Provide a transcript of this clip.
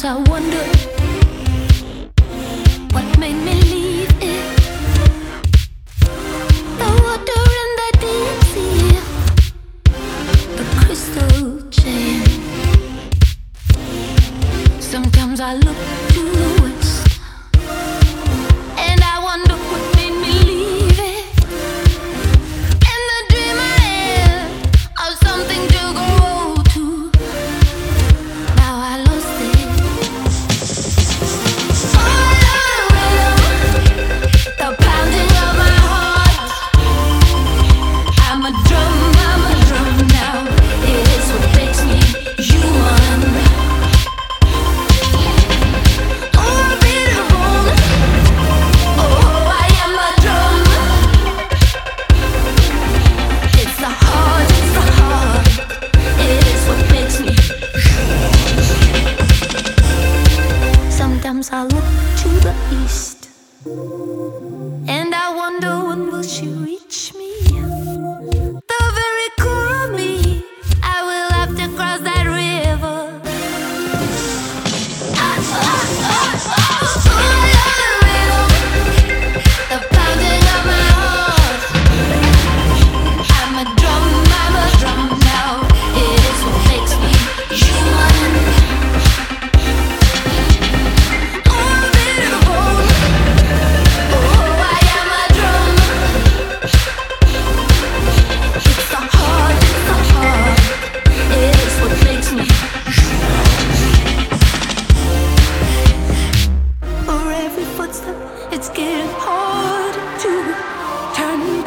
I wonder what made me leave it. The water in the deep sea, the crystal chain. Sometimes I look to the west and I wonder what made me leave it. And the dream I had of something to go to, now I lost it. The pounding of my heart. I'm a drum now. It is what makes me human. Oh, beautiful. Oh, I am a drum. It's the heart, it's the heart. It is what makes me. Sometimes I look to the east and I wonder when will she reach me. The very core of me, I will have to cross that river. The pounding of my heart. I'm a drum now. It is what makes me human. Oh, beautiful. Oh, I am a drum. It's the heart, it's the heart. It is what makes me. For every footstep, it's getting harder to turn